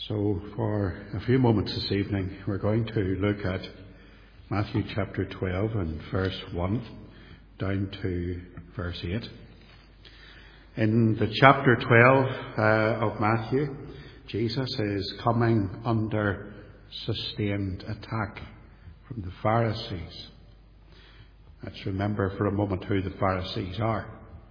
So for a few moments this evening, we're going to look at Matthew chapter 12 and verse 1 down to verse 8. In the chapter 12 of Matthew, Jesus is coming under sustained attack from the Pharisees. Let's remember for a moment who the Pharisees are.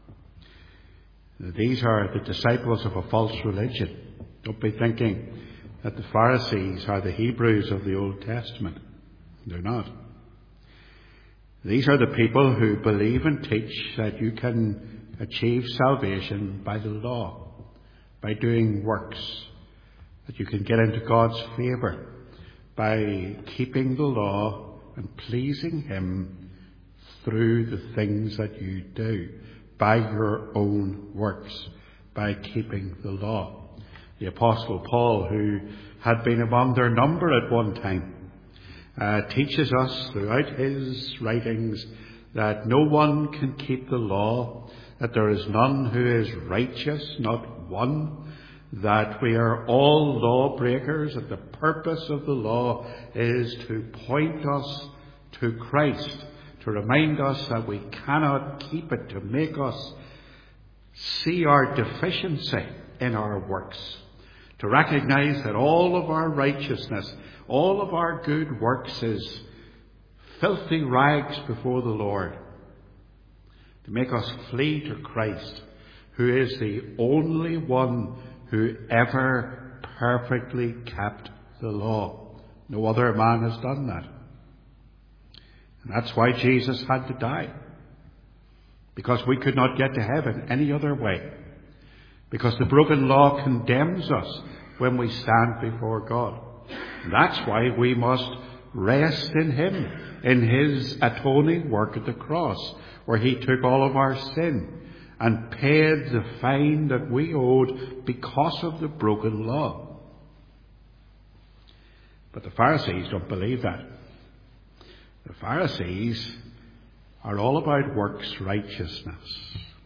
These are the disciples of a false religion. Don't be thinking that the Pharisees are the Hebrews of the Old Testament. They're not. These are the people who believe and teach that you can achieve salvation by the law, by doing works, that you can get into God's favour by keeping the law and pleasing Him through the things that you do, by your own works, by keeping the law. The Apostle Paul, who had been among their number at one time, teaches us throughout his writings that no one can keep the law, that there is none who is righteous, not one, that we are all lawbreakers, that the purpose of the law is to point us to Christ, to remind us that we cannot keep it, to make us see our deficiency in our works, to recognize that all of our righteousness, all of our good works is filthy rags before the Lord, to make us flee to Christ, who is the only one who ever perfectly kept the law. No other man has done that. And that's why Jesus had to die, because we could not get to heaven any other way. Because the broken law condemns us when we stand before God. And that's why we must rest in Him, in His atoning work at the cross, where He took all of our sin and paid the fine that we owed because of the broken law. But the Pharisees don't believe that. The Pharisees are all about works righteousness.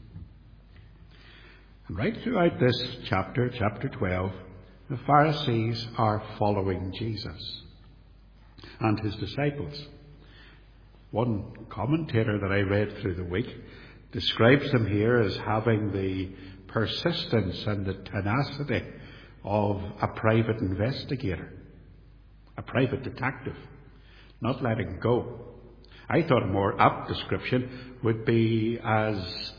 Right throughout this chapter 12, the Pharisees are following Jesus and His disciples. One commentator that I read through the week describes them here as having the persistence and the tenacity of a private investigator, a private detective, not letting go. I thought a more apt description would be as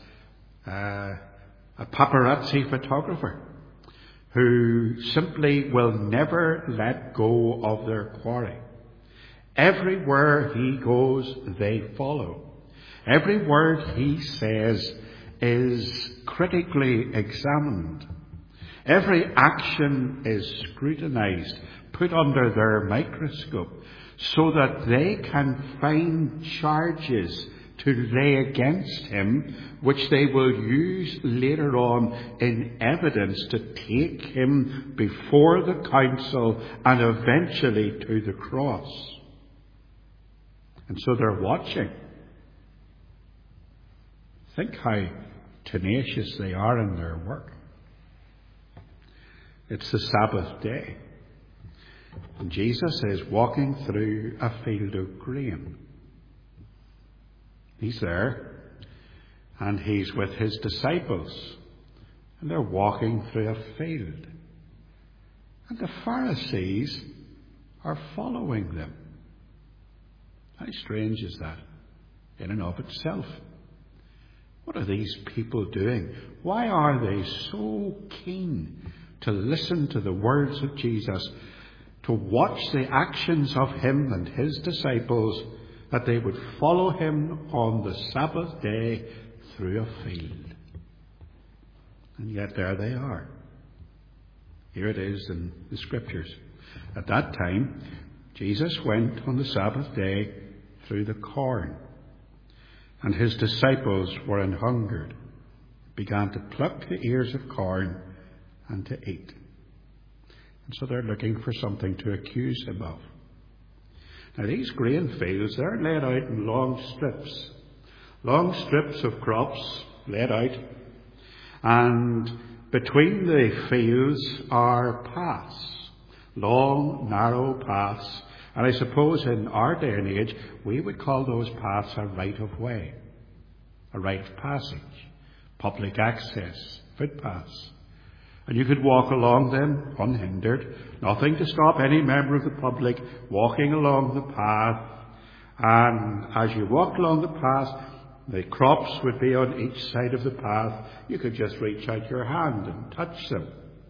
a paparazzi photographer who simply will never let go of their quarry. Everywhere he goes, they follow. Every word he says is critically examined. Every action is scrutinized, put under their microscope, so that they can find charges to lay against him, which they will use later on in evidence to take him before the council and eventually to the cross. And so they're watching. Think how tenacious they are in their work. It's the Sabbath day, and Jesus is walking through a field of grain. He's there, and He's with His disciples, and they're walking through a field. And the Pharisees are following them. How strange is that in and of itself? What are these people doing? Why are they so keen to listen to the words of Jesus, to watch the actions of Him and His disciples, that they would follow Him on the Sabbath day through a field? And yet there they are. Here it is in the Scriptures. At that time, Jesus went on the Sabbath day through the corn, and His disciples were an hungered, began to pluck the ears of corn and to eat. And so they're looking for something to accuse Him of. Now these grain fields, they're laid out in long strips of crops laid out, and between the fields are paths. long, narrow paths. And I suppose in our day and age, we would call those paths a right of way, a rite of passage, public access, footpaths. And you could walk along them unhindered, nothing to stop any member of the public walking along the path. And as you walked along the path, the crops would be on each side of the path. You could just reach out your hand and touch them.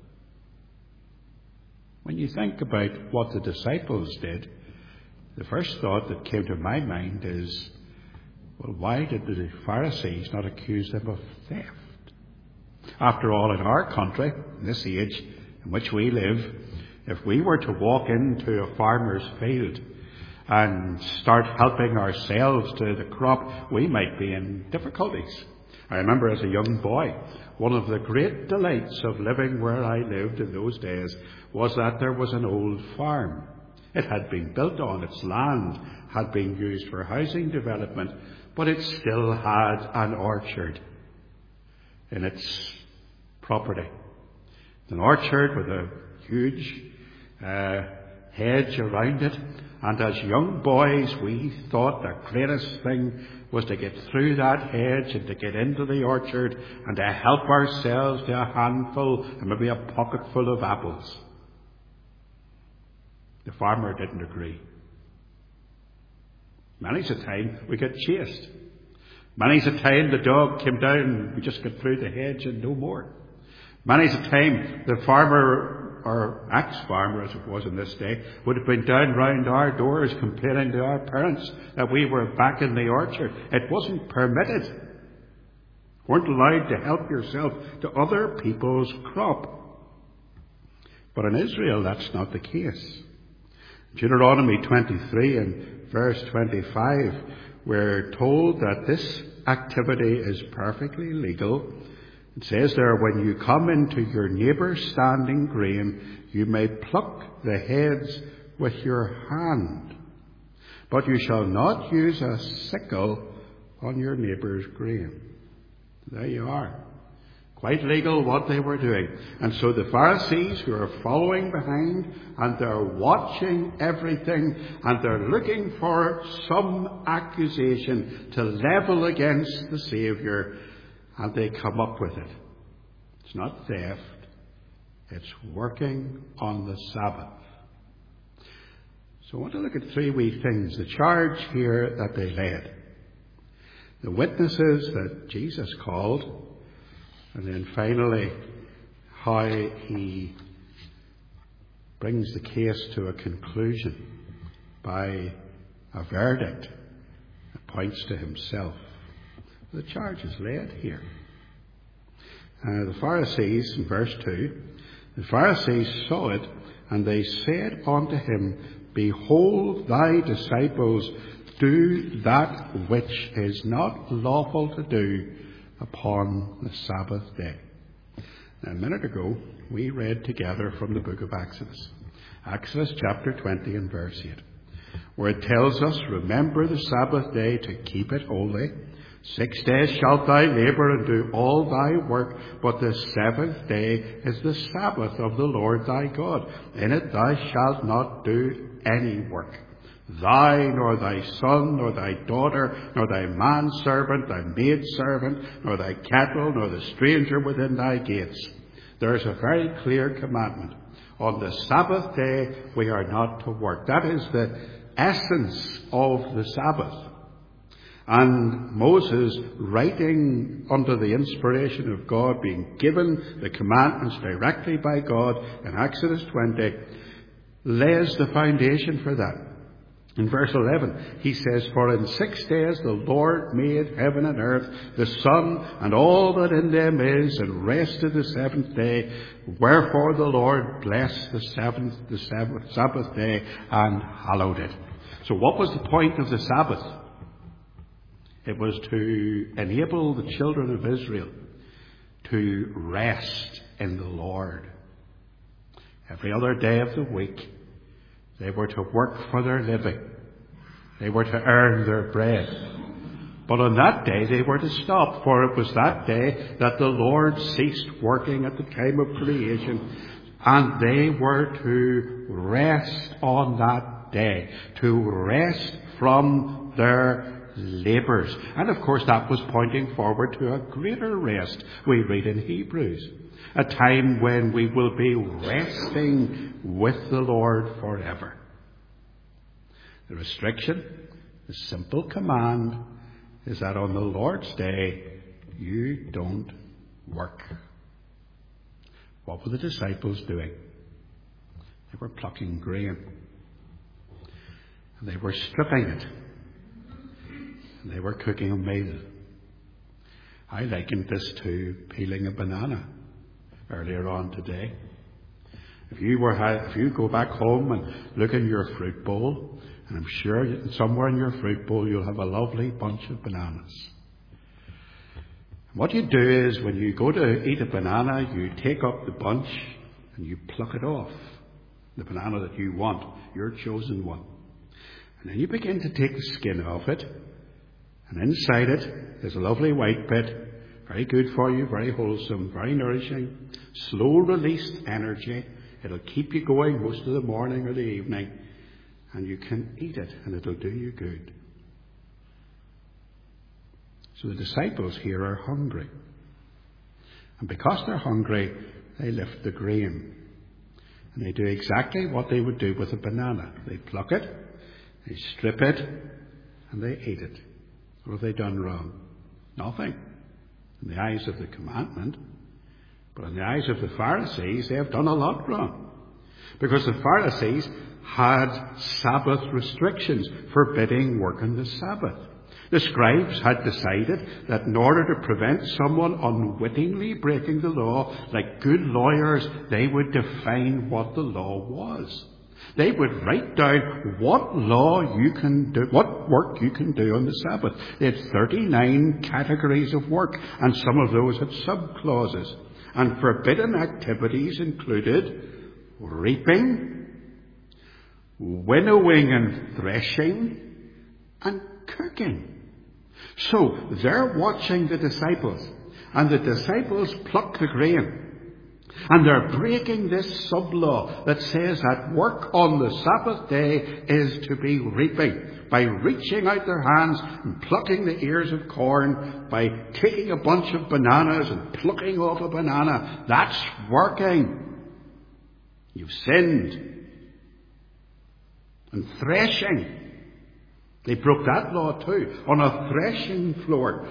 When you think about what the disciples did, the first thought that came to my mind is, well, why did the Pharisees not accuse them of theft? After all, in our country, in this age in which we live, if we were to walk into a farmer's field and start helping ourselves to the crop, we might be in difficulties. I remember as a young boy, one of the great delights of living where I lived in those days was that there was an old farm. It had been built on, its land had been used for housing development, but it still had an orchard in its property. An orchard with a huge hedge around it. And as young boys, we thought the greatest thing was to get through that hedge and to get into the orchard and to help ourselves to a handful and maybe a pocketful of apples. The farmer didn't agree. Many's a time we get chased. Many's a time the dog came down and we just got through the hedge and no more. Many's a time the farmer, or ex-farmer as it was in this day, would have been down round our doors complaining to our parents that we were back in the orchard. It wasn't permitted. You weren't allowed to help yourself to other people's crop. But in Israel, that's not the case. Deuteronomy 23 and verse 25, we're told that this activity is perfectly legal. It says there, when you come into your neighbour's standing grain, you may pluck the heads with your hand, but you shall not use a sickle on your neighbour's grain. There you are. Quite legal what they were doing. And so the Pharisees, who are following behind, and they're watching everything, and they're looking for some accusation to level against the Saviour, and they come up with it. It's not theft. It's working on the Sabbath. So I want to look at three wee things. The charge here that they led. The witnesses that Jesus called. And then finally, how he brings the case to a conclusion by a verdict that points to himself. The charge is laid here. The Pharisees, in verse 2, the Pharisees saw it, and they said unto him, Behold, thy disciples do that which is not lawful to do upon the Sabbath day. Now, a minute ago, we read together from the book of Exodus. Exodus chapter 20 and verse 8, where it tells us, Remember the Sabbath day to keep it holy. 6 days shalt thou labour and do all thy work, but the seventh day is the Sabbath of the Lord thy God. In it thou shalt not do any work. Thou, nor thy son, nor thy daughter, nor thy manservant, thy maidservant, nor thy cattle, nor the stranger within thy gates. There is a very clear commandment. On the Sabbath day we are not to work. That is the essence of the Sabbath. And Moses, writing under the inspiration of God, being given the commandments directly by God in Exodus 20, lays the foundation for that. In verse 11, he says, For in 6 days the Lord made heaven and earth, the sun, and all that in them is, and rested the seventh day. Wherefore the Lord blessed the Sabbath day, and hallowed it. So what was the point of the Sabbath? It was to enable the children of Israel to rest in the Lord. Every other day of the week, they were to work for their living. They were to earn their bread. But on that day they were to stop, for it was that day that the Lord ceased working at the time of creation. And they were to rest on that day, to rest from their labours. And of course that was pointing forward to a greater rest, we read in Hebrews. A time when we will be resting with the Lord forever. The restriction, the simple command, is that on the Lord's day, you don't work. What were the disciples doing? They were plucking grain. And they were stripping it. And they were cooking a meal. I likened this to peeling a banana earlier on today. If you go back home and look in your fruit bowl, and I'm sure somewhere in your fruit bowl you'll have a lovely bunch of bananas. What you do is when you go to eat a banana, you take up the bunch and you pluck it off. The banana that you want, your chosen one. And then you begin to take the skin off it. And inside it is a lovely white bit. Very good for you, very wholesome, very nourishing. Slow released energy. It'll keep you going most of the morning or the evening. And you can eat it and it'll do you good. So the disciples here are hungry. And because they're hungry, they lift the grain. And they do exactly what they would do with a banana. They pluck it, they strip it, and they eat it. What have they done wrong? Nothing. In the eyes of the commandment. But in the eyes of the Pharisees, they have done a lot wrong. Because the Pharisees had Sabbath restrictions, forbidding work on the Sabbath. The scribes had decided that in order to prevent someone unwittingly breaking the law, like good lawyers, they would define what the law was. They would write down what law you can do, what work you can do on the Sabbath. They had 39 categories of work, and some of those had sub-clauses. And forbidden activities included reaping, winnowing and threshing, and cooking. So they're watching the disciples, and the disciples pluck the grain. And they're breaking this sub-law that says that work on the Sabbath day is to be reaping. By reaching out their hands and plucking the ears of corn, by taking a bunch of bananas and plucking off a banana, that's working. You've sinned. And threshing. They broke that law too. On a threshing floor,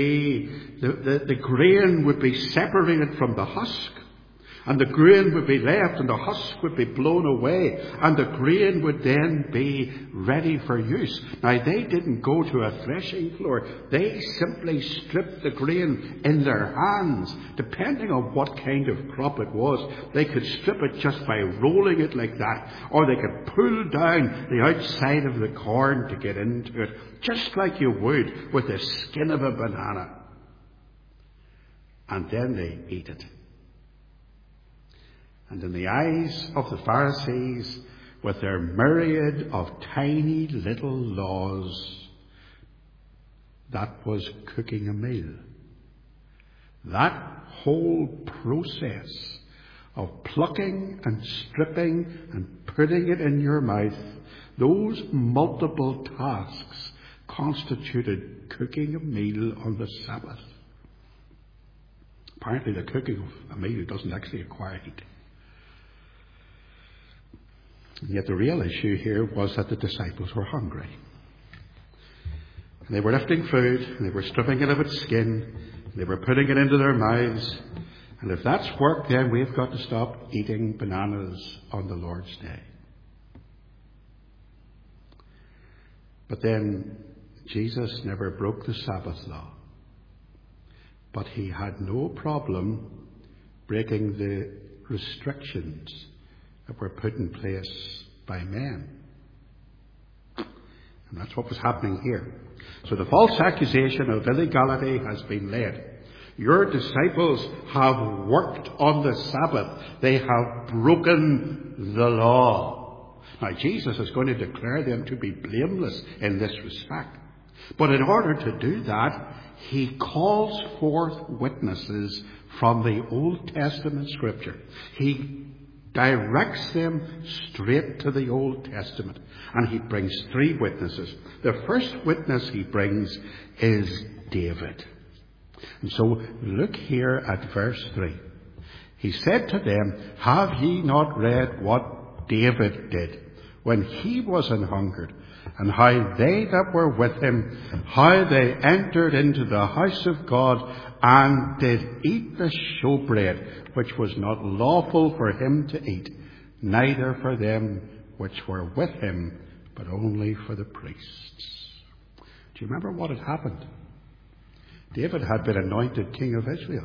the grain would be separated from the husk. And the grain would be left and the husk would be blown away. And the grain would then be ready for use. Now, they didn't go to a threshing floor. They simply stripped the grain in their hands. Depending on what kind of crop it was, they could strip it just by rolling it like that. Or they could pull down the outside of the corn to get into it. Just like you would with the skin of a banana. And then they eat it. And in the eyes of the Pharisees, with their myriad of tiny little laws, that was cooking a meal. That whole process of plucking and stripping and putting it in your mouth, those multiple tasks constituted cooking a meal on the Sabbath. Apparently the cooking of a meal doesn't actually acquire heat. And yet the real issue here was that the disciples were hungry. And they were lifting food, and they were stripping it of its skin, and they were putting it into their mouths. And if that's work, then we've got to stop eating bananas on the Lord's day. But then Jesus never broke the Sabbath law. But he had no problem breaking the restrictions that were put in place by men. And that's what was happening here. So the false accusation of illegality has been laid. Your disciples have worked on the Sabbath. They have broken the law. Now Jesus is going to declare them to be blameless in this respect. But in order to do that, he calls forth witnesses from the Old Testament Scripture. He directs them straight to the Old Testament. And he brings three witnesses. The first witness he brings is David. And so look here at verse 3. He said to them, have ye not read what David did when he was an hungered, and how they that were with him, how they entered into the house of God, and did eat the showbread, which was not lawful for him to eat, neither for them which were with him, but only for the priests. Do you remember what had happened? David had been anointed king of Israel.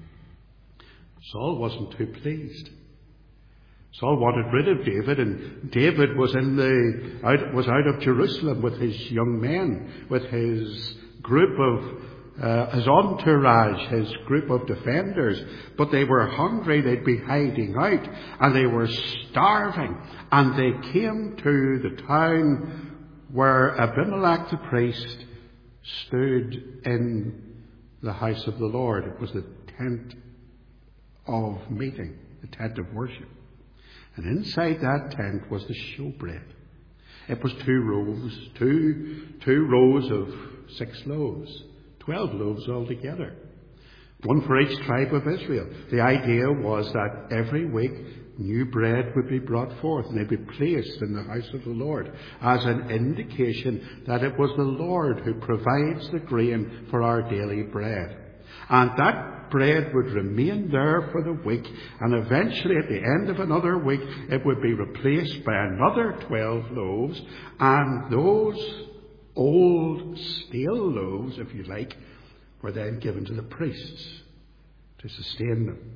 Saul wasn't too pleased. Saul wanted rid of David, and David was out of Jerusalem with his young men, with his group of his entourage, his group of defenders. But they were hungry; they'd be hiding out, and they were starving. And they came to the town where Abimelech the priest stood in the house of the Lord. It was the tent of meeting, the tent of worship. And inside that tent was the showbread. It was two rows of 6 loaves, 12 loaves altogether, one for each tribe of Israel. The idea was that every week new bread would be brought forth, and they'd be placed in the house of the Lord as an indication that it was the Lord who provides the grain for our daily bread. And that bread would remain there for the week, and eventually at the end of another week it would be replaced by another 12 loaves, and those old stale loaves, if you like, were then given to the priests to sustain them.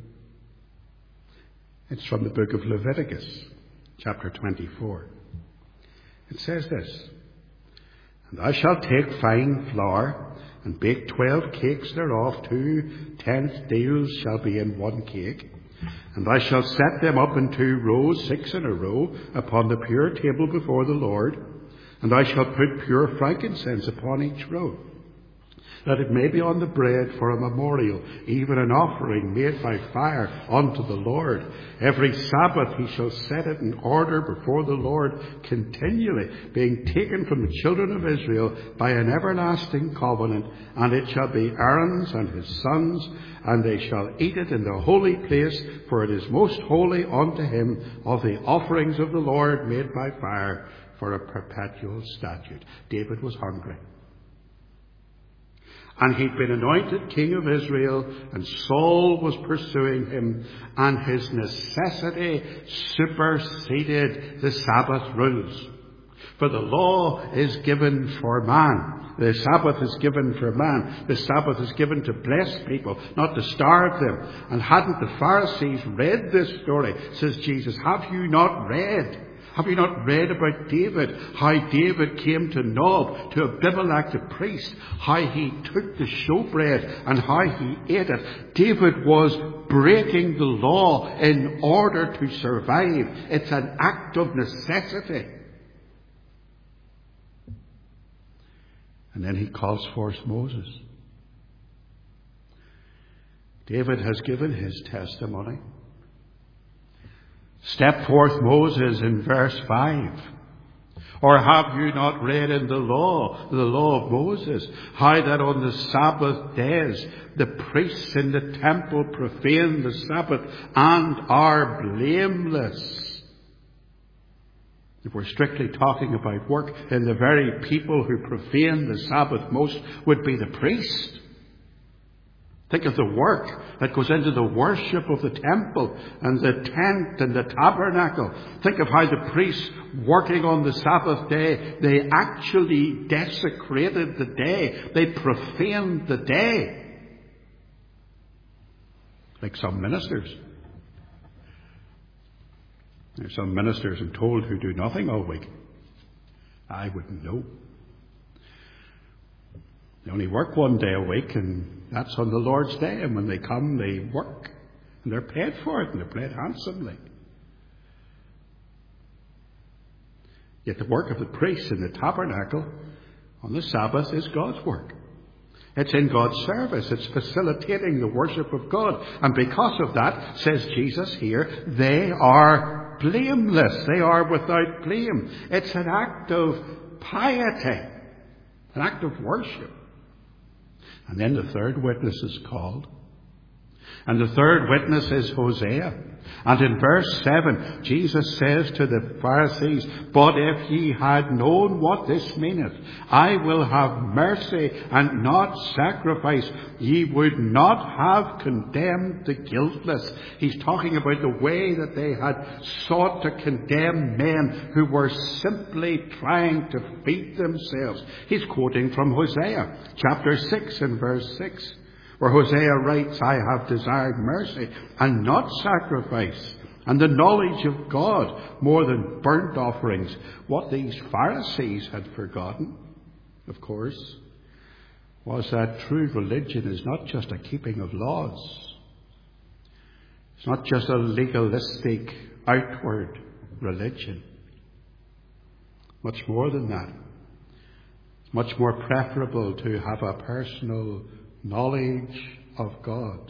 It's from the book of Leviticus, chapter 24. It says this, and thou shalt take fine flour, and bake 12 cakes thereof, 2 tenth deals shall be in one cake. And thou shalt set them up in 2 rows, 6 in a row, upon the pure table before the Lord. And thou shalt put pure frankincense upon each row, that it may be on the bread for a memorial, even an offering made by fire unto the Lord. Every Sabbath he shall set it in order before the Lord continually, being taken from the children of Israel by an everlasting covenant. And it shall be Aaron's and his sons, and they shall eat it in the holy place, for it is most holy unto him, of the offerings of the Lord made by fire, for a perpetual statute. David was hungry. And he'd been anointed king of Israel, and Saul was pursuing him, and his necessity superseded the Sabbath rules. For the law is given for man. The Sabbath is given for man. The Sabbath is given to bless people, not to starve them. And hadn't the Pharisees read this story, says Jesus, have you not read? Have you not read about David, how David came to Nob, to Abimelech the priest, how he took the showbread and how he ate it? David was breaking the law in order to survive. It's an act of necessity. And then he calls forth Moses. David has given his testimony. Step forth Moses in verse 5. Or have you not read in the law of Moses, how that on the Sabbath days the priests in the temple profane the Sabbath and are blameless? If we're strictly talking about work, then the very people who profane the Sabbath most would be the priest. Think of the work that goes into the worship of the temple and the tent and the tabernacle. Think of how the priests working on the Sabbath day, they actually desecrated the day. They profaned the day. Like some ministers. There's some ministers, I'm told, who do nothing all week. I wouldn't know. They only work one day a week, and that's on the Lord's Day. And when they come, they work. And they're paid for it, and they're paid handsomely. Yet the work of the priests in the tabernacle on the Sabbath is God's work. It's in God's service. It's facilitating the worship of God. And because of that, says Jesus here, they are blameless. They are without blame. It's an act of piety, an act of worship. And then the third witness is called. And the third witness is Hosea. And in verse 7, Jesus says to the Pharisees, "But if ye had known what this meaneth, I will have mercy and not sacrifice, ye would not have condemned the guiltless." He's talking about the way that they had sought to condemn men who were simply trying to feed themselves. He's quoting from Hosea, chapter 6 and verse 6. Where Hosea writes, "I have desired mercy and not sacrifice, and the knowledge of God more than burnt offerings." What these Pharisees had forgotten, of course, was that true religion is not just a keeping of laws. It's not just a legalistic, outward religion. Much more than that. It's much more preferable to have a personal knowledge of God,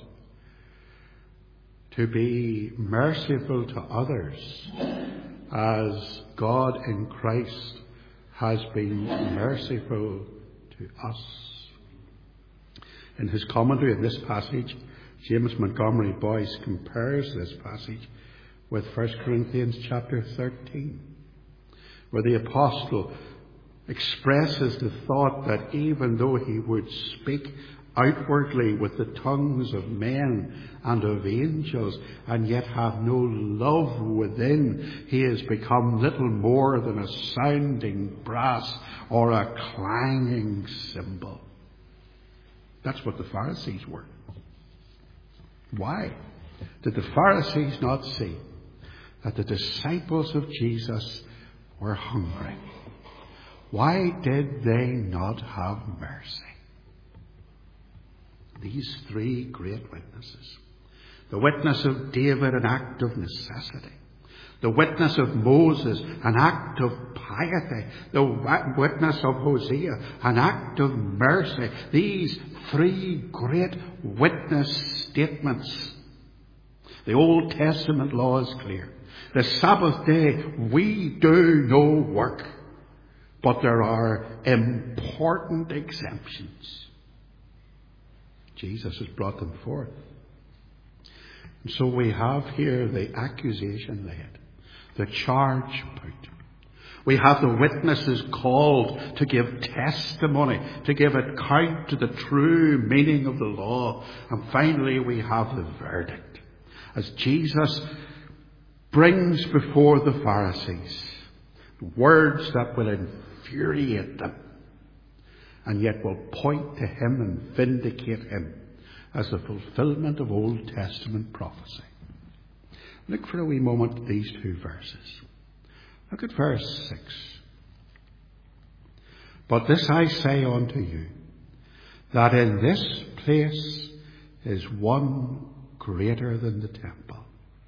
to be merciful to others as God in Christ has been merciful to us. In his commentary on this passage, James Montgomery Boyce compares this passage with 1 Corinthians chapter 13, where the apostle expresses the thought that even though he would speak outwardly with the tongues of men and of angels, and yet have no love within, he has become little more than a sounding brass or a clanging cymbal. That's what the Pharisees were. Why did the Pharisees not see that the disciples of Jesus were hungry? Why did they not have mercy? These three great witnesses. The witness of David, an act of necessity. The witness of Moses, an act of piety. The witness of Hosea, an act of mercy. These three great witness statements. The Old Testament law is clear. The Sabbath day, we do no work. But there are important exemptions. Jesus has brought them forth. And so we have here the accusation laid, the charge put. We have the witnesses called to give testimony, to give account to the true meaning of the law. And finally we have the verdict, as Jesus brings before the Pharisees words that will infuriate them, and yet will point to him and vindicate him as the fulfillment of Old Testament prophecy. Look for a wee moment at these two verses. Look at verse 6. "But this I say unto you, that in this place is one greater than the temple."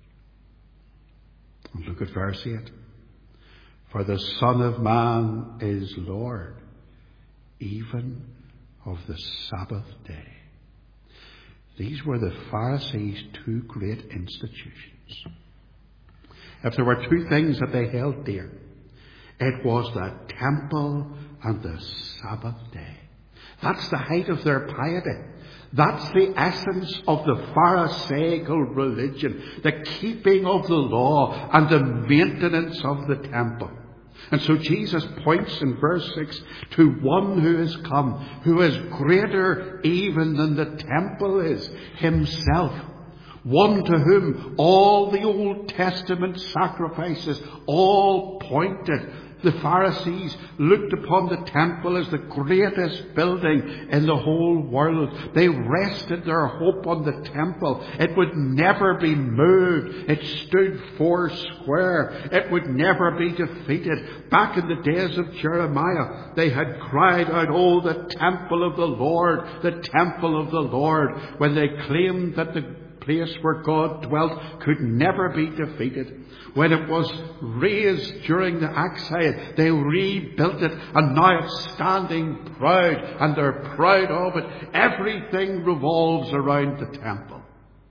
And look at verse 8. "For the Son of Man is Lord, even of the Sabbath day." These were the Pharisees' two great institutions. If there were two things that they held dear, it was the temple and the Sabbath day. That's the height of their piety. That's the essence of the Pharisaical religion, the keeping of the law and the maintenance of the temple. And so Jesus points in verse 6 to one who has come, who is greater even than the temple is, himself. One to whom all the Old Testament sacrifices all pointed. The Pharisees looked upon the temple as the greatest building in the whole world. They rested their hope on the temple. It would never be moved. It stood 4 square. It would never be defeated. Back in the days of Jeremiah, they had cried out, "Oh, the temple of the Lord, the temple of the Lord," when they claimed that the place where God dwelt, could never be defeated. When it was razed during the exile, they rebuilt it, and now it's standing proud, and they're proud of it. Everything revolves around the temple.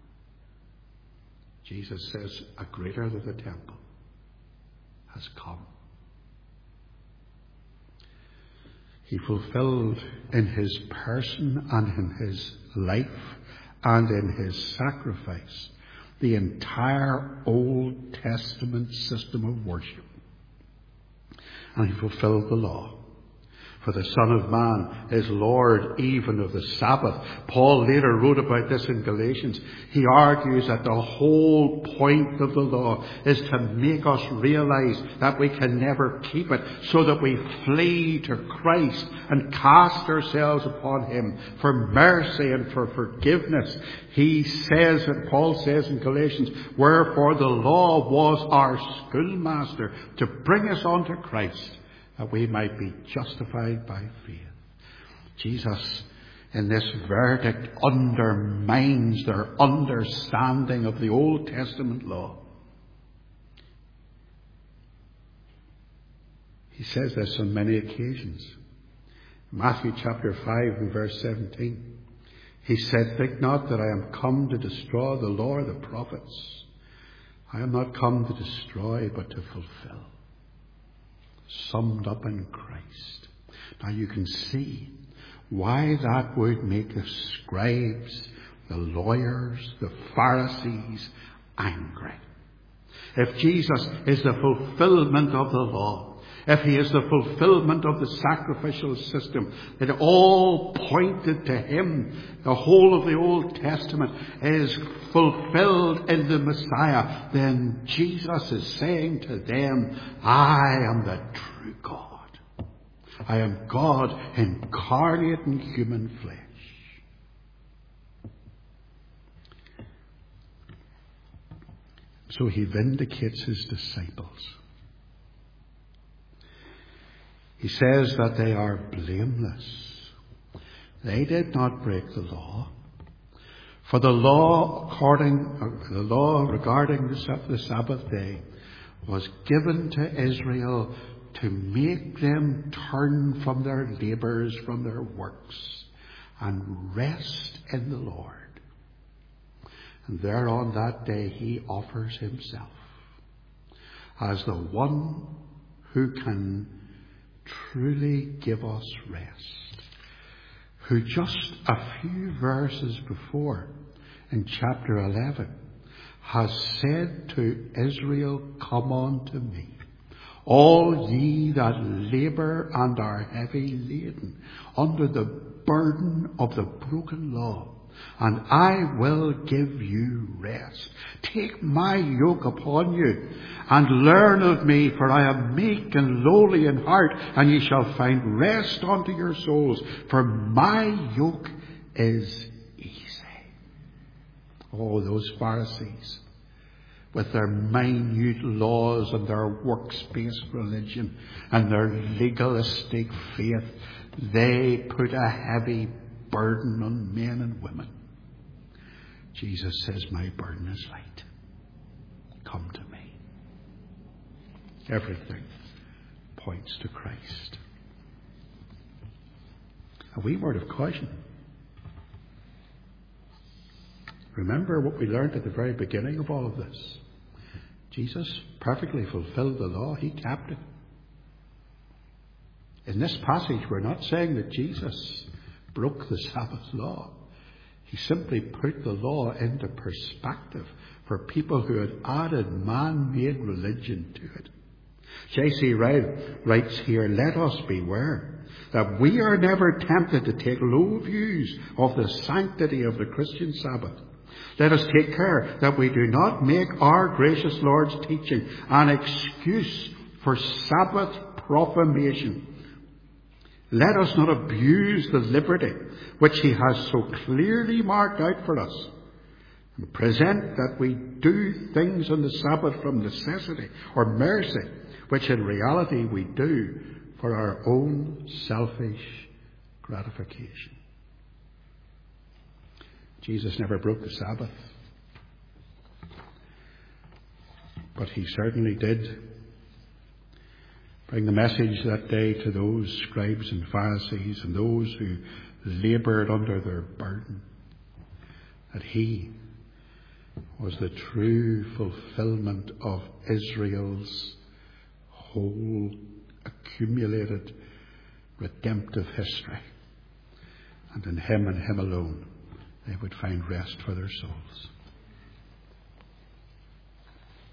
Jesus says, a greater than the temple has come. He fulfilled in his person and in his life and in his sacrifice the entire Old Testament system of worship. And he fulfilled the law. For the Son of Man is Lord even of the Sabbath. Paul later wrote about this in Galatians. He argues that the whole point of the law is to make us realize that we can never keep it, so that we flee to Christ and cast ourselves upon him for mercy and for forgiveness. He says, and Paul says in Galatians, wherefore the law was our schoolmaster to bring us unto Christ, that we might be justified by faith. Jesus, in this verdict, undermines their understanding of the Old Testament law. He says this on many occasions. Matthew chapter 5 and verse 17. He said, think not that I am come to destroy the law or the prophets. I am not come to destroy, but to fulfill. Summed up in Christ. Now you can see why that would make the scribes, the lawyers, the Pharisees angry. If Jesus is the fulfillment of the law, if he is the fulfillment of the sacrificial system, it all pointed to him. The whole of the Old Testament is fulfilled in the Messiah. Then Jesus is saying to them, I am the true God. I am God incarnate in human flesh. So he vindicates his disciples. He says that they are blameless. They did not break the law. For the law regarding the Sabbath day was given to Israel to make them turn from their labours, from their works, and rest in the Lord. And there on that day he offers himself as the one who can truly give us rest, who just a few verses before in chapter 11 has said to Israel, come unto me, all ye that labour and are heavy laden under the burden of the broken law, and I will give you rest. Take my yoke upon you, and learn of me, for I am meek and lowly in heart, and ye shall find rest unto your souls, for my yoke is easy. Oh, those Pharisees, with their minute laws and their works-based religion and their legalistic faith, they put a heavy burden on men and women. Jesus says, my burden is light. Come to me. Everything points to Christ. A wee word of caution. Remember what we learned at the very beginning of all of this. Jesus perfectly fulfilled the law. He kept it. In this passage, we're not saying that Jesus broke the Sabbath law. He simply put the law into perspective for people who had added man-made religion to it. J.C. Ryle writes here, let us beware that we are never tempted to take low views of the sanctity of the Christian Sabbath. Let us take care that we do not make our gracious Lord's teaching an excuse for Sabbath profanation. Let us not abuse the liberty which he has so clearly marked out for us, and present that we do things on the Sabbath from necessity or mercy, which in reality we do for our own selfish gratification. Jesus never broke the Sabbath. But he certainly did bring the message that day to those scribes and Pharisees and those who laboured under their burden, that he was the true fulfilment of Israel's whole accumulated redemptive history. And in him and him alone, they would find rest for their souls.